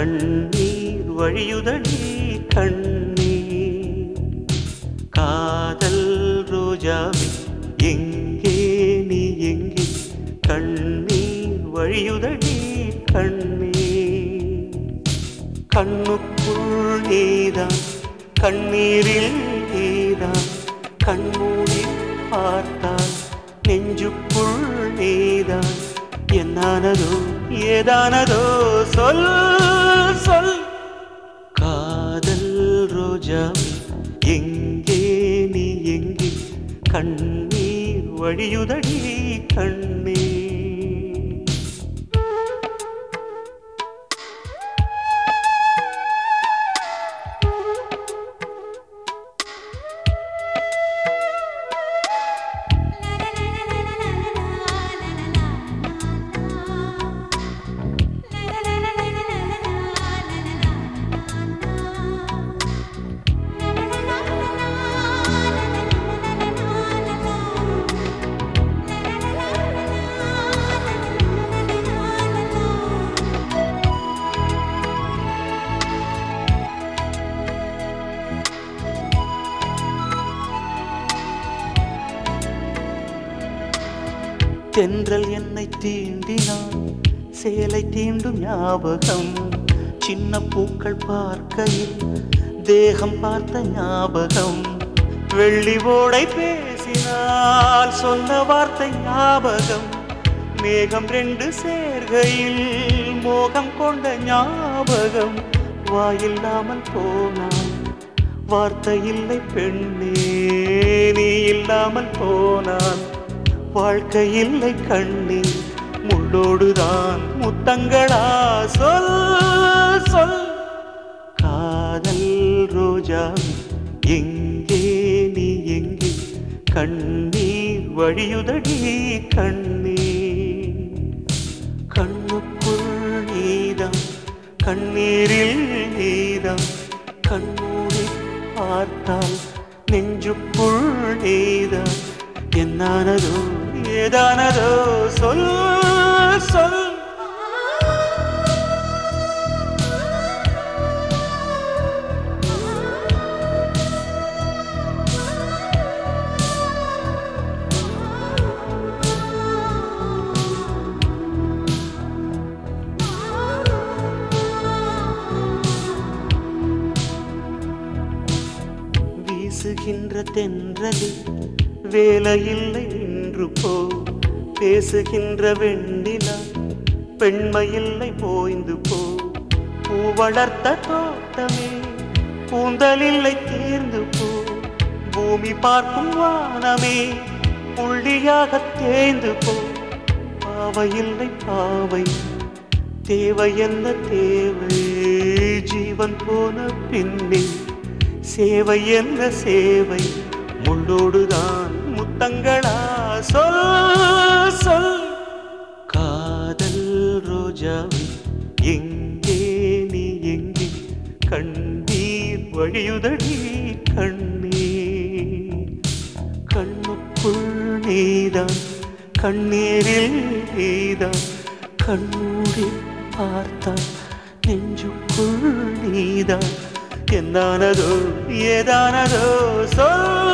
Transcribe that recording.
கண்ணீர் வழியுதடி கண்ணீர். காதல் ரோஜாவே எங்கே நீ எங்கே, கண்ணீர் வழியுதடி கண்ணீர். கண்ணுக்குள் நீதான் கண்ணீரில் நீதான், கண்மூடி பார்த்தால் நெஞ்சுக்குள் நீதான். என்னானதோ ஏதானதோ சொல் சொல். காதல் ரோஜாவே எங்கே நீ எங்கே, கண்ணீர் வழியுதடி கண்ணீர். தென்றல் என்னை தீண்டினான், சேலை தீண்டும் ஞாபகம். சின்ன பூக்கள் பார்க்கையில் தேகம் பார்த்த ஞாபகம். வெள்ளி ஓடை பேசினால் சொன்ன வார்த்தை ஞாபகம். மேகம் ரெண்டு சேர்கையில் மோகம் கொண்ட ஞாபகம். வாயில்லாமல் போனான் வார்த்தை இல்லை பெண்ணே, நீ இல்லாமல் போனான் வாழ்க்கை இல்லை கண்ணே. முள்ளோடுதான் முத்தங்களா சொல் சொல். காதல் ரோஜா எங்கே நீ எங்கே, கண்ணீர் வழியுதடி கண்ணீர். கண்ணுக்குள் நீதான் கண்ணீரில் நீதான், கண்ணூரி பார்த்தால் நெஞ்சுக்குள் நீதான். என்னானதோ ஏதானதோ சொல் சொல். வீசுகின்ற தென்றலில் வேலையில்லை இன்று போ, பேசுகின்ற வெண்ணிலா பெண்மையில்லை போய்ந்து போ. பூ வளர்த்த தோட்டமே கூந்தலில்லை தேர்ந்து போ. பூமி பார்க்கும் வானமே புள்ளியாக தேய்ந்து போ. பாவையில்லை பாவை தேவை என்ன தேவை, ஜீவன் போன பின்னே சேவை என்ன சேவை. முள்ளோடுதான் முத்தங்களா சொல் சொல். காதல் ரோஜாவே எங்கே நீ எங்கே, கண்ணீர் வழியுதடி கண்ணீர். கண்ணுக்குள் நீதான் கண்ணீரில் நீதான், கண்ணூரி பார்த்தால் நெஞ்சுக்குள் நீதான். என்னானதோ ஏதானதோ சொல்.